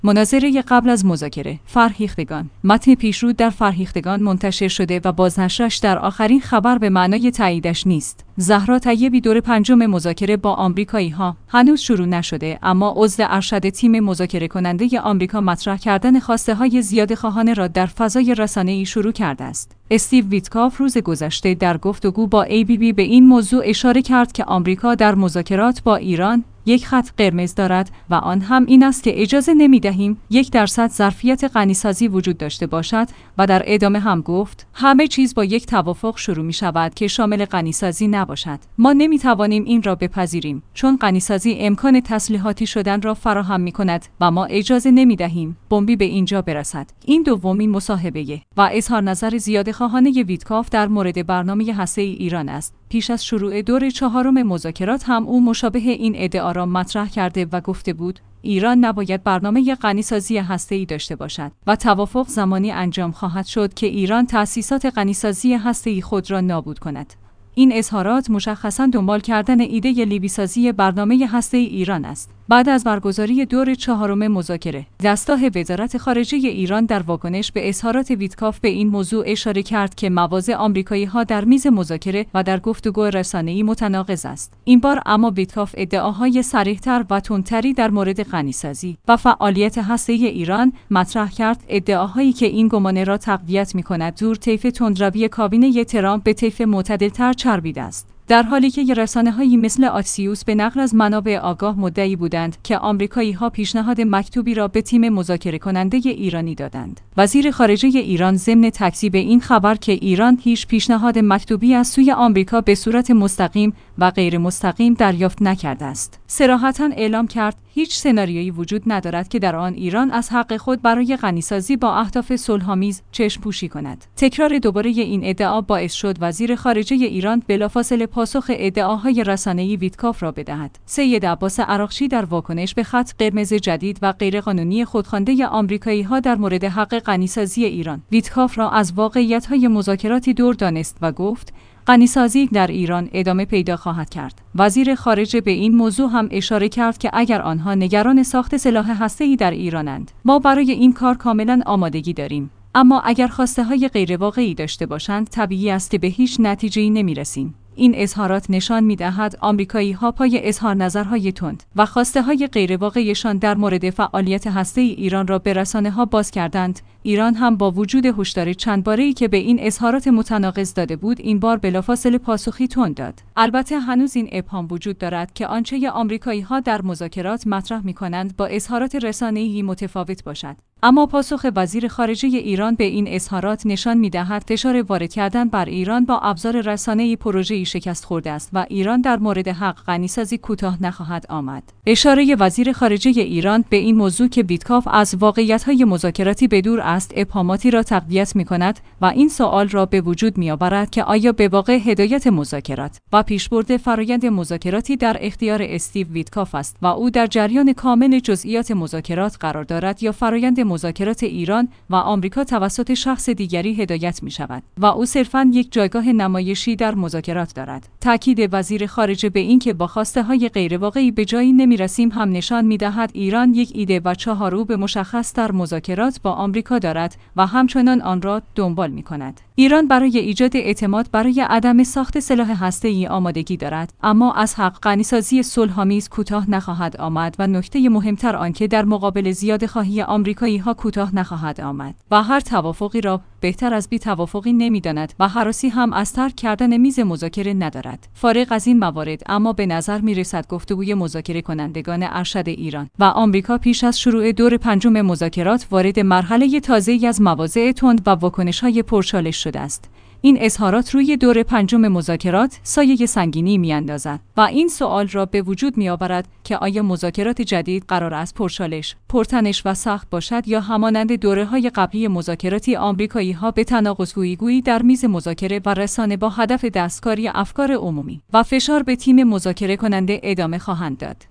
مناظره قبل از مذاکره. فرهیختگان. متن پیشرو در فرهیختگان منتشر شده و بازنشرش در آخرین خبر به معنای تاییدش نیست. زهرا طیبی دور پنجم مذاکره با آمریکایی‌ها هنوز شروع نشده، اما عضو ارشد تیم مذاکره کننده آمریکا مطرح کردن خواسته‌های زیادخواهانه را در فضای رسانه‌ای شروع کرده است. استیو ویتکاف روز گذشته در گفتگو با ABB به این موضوع اشاره کرد که آمریکا در مذاکرات با ایران یک خط قرمز دارد و آن هم این است که اجازه نمی‌دهیم 1% ظرفیت غنیسازی وجود داشته باشد و در ادامه هم گفت همه چیز با یک توافق شروع می‌شود که شامل غنیسازی نباشد. ما نمی‌توانیم این را بپذیریم چون غنیسازی امکان تسلیحاتی شدن را فراهم می‌کند و ما اجازه نمی‌دهیم بمبی به اینجا برسد. این دومین مصاحبه و اظهار نظر زیادخواهانه ویتکاف در مورد برنامه هسته‌ای ایران است. پیش از شروع دور چهارم مذاکرات هم او مشابه این ادعا را مطرح کرده و گفته بود ایران نباید برنامه غنیسازی هسته‌ای داشته باشد و توافق زمانی انجام خواهد شد که ایران تأسیسات غنیسازی هسته‌ای خود را نابود کند. این اظهارات مشخصاً دنبال کردن ایده لیبیسازی برنامه هسته‌ای ایران است. بعد از برگزاری دور چهارم مذاکره، دستگاه وزارت خارجه ایران در واکنش به اظهارات ویتکاف به این موضوع اشاره کرد که مواضع آمریکایی‌ها در میز مذاکره و در گفتگو رسانه‌ای متناقض است. این بار اما ویتکاف ادعاهای صریح‌تر و تندتری در مورد غنیسازی و فعالیت هسته‌ای ایران مطرح کرد، ادعاهایی که این گمان را تقویت می‌کند دور طیف تندروی کابینه ترامپ به طیف معتدل‌تر چربیده است. در حالی که رسانه‌هایی مثل آکسیوس به نقل از منابع آگاه مدعی بودند که آمریکایی‌ها پیشنهاد مکتوبی را به تیم مذاکره کننده ایرانی دادند. وزیر خارجه ایران ضمن تکذیب این خبر که ایران هیچ پیشنهاد مکتوبی از سوی آمریکا به صورت مستقیم و غیر مستقیم دریافت نکرده است، صراحتاً اعلام کرد هیچ سناریویی وجود ندارد که در آن ایران از حق خود برای غنیسازی با اهداف صلح‌آمیز چشم‌پوشی کند. تکرار دوباره این ادعا باعث شد وزیر خارجه ایران بلافاصله پاسخ ادعاهای رسانه‌ای ویتکاف را بدهد. سید عباس عراقچی در واکنش به خط قرمز جدید و غیرقانونی خودخوانده آمریکایی‌ها در مورد حق غنیسازی ایران، ویتکاف را از واقعیت‌های مذاکراتی دور دانست و گفت غنیسازی در ایران ادامه پیدا خواهد کرد. وزیر خارجه به این موضوع هم اشاره کرد که اگر آنها نگران ساخت سلاح هسته‌ای در ایرانند، ما برای این کار کاملا آمادگی داریم. اما اگر خواسته‌های غیرواقعی داشته باشند، طبیعی است که به هیچ نتیجه‌ای نمی‌رسیم. این اظهارات نشان می‌دهد آمریکایی‌ها پای اظهار نظرهای تند و خواسته‌های غیرواقعیشان در مورد فعالیت هسته‌ای ایران را به رسانه‌ها باز کردند. ایران هم با وجود هشدار چند باره‌ای که به این اظهارات متناقض داده بود، این بار بلافاصله پاسخی تند داد. البته هنوز این ابهام وجود دارد که آنچه آمریکایی‌ها در مذاکرات مطرح می‌کنند با اظهارات رسانه‌ای متفاوت باشد. اما پاسخ وزیر خارجه ایران به این اظهارات نشان می‌دهد فشار وارد کردن بر ایران با ابزار رسانه‌ای پروژه‌ای شکست خورده است و ایران در مورد حق غنیسازی کوتاه نخواهد آمد. اشاره وزیر خارجه ایران به این موضوع که ویتکاف از واقعیت‌های مذاکراتی بدور است، ابهاماتی را تقویت می‌کند و این سوال را به وجود می‌آورد که آیا به واقع هدایت مذاکرات و پیشبرد فرآیند مذاکراتی در اختیار استیو ویتکاف است و او در جریان کامل جزئیات مذاکرات قرار دارد یا فرآیند مذاکرات ایران و آمریکا توسط شخص دیگری هدایت می‌شود و او صرفاً یک جایگاه نمایشی در مذاکرات دارد. تاکید وزیر خارجه به این که با خواسته‌های غیرواقعی به جایی نمی‌رسیم هم نشان می‌دهد ایران یک ایده و چهارچوب مشخص در مذاکرات با آمریکا دارد و همچنان آن را دنبال می‌کند. ایران برای ایجاد اعتماد برای عدم ساخت سلاح هسته‌ای آمادگی دارد، اما از حق غنیسازی صلح‌آمیز کوتاه نخواهد آمد و نکته مهمتر آنکه در مقابل زیادخواهی آمریکایی‌ها کوتاه نخواهد آمد و هر توافقی را بهتر از بی توافقی نمی‌داند و هراسی هم از ترک کردن میز مذاکره ندارد. فارغ از این موارد، اما به نظر می‌رسد گفتگوی مذاکره کنندگان ارشد ایران و آمریکا پیش از شروع دور پنجم مذاکرات وارد مرحله تازه‌ای از مواضع تند و واکنش‌های پرچالش شده است. این اظهارات روی دور پنجم مذاکرات سایه سنگینی می‌اندازد و این سوال را به وجود می‌آورد که آیا مذاکرات جدید قرار است پرچالش، پرتنش و سخت باشد یا همانند دوره‌های قبلی مذاکراتی آمریکایی‌ها به تناقض‌گویی در میز مذاکره و رسانه با هدف دستکاری افکار عمومی و فشار به تیم مذاکره کننده ادامه خواهند داد.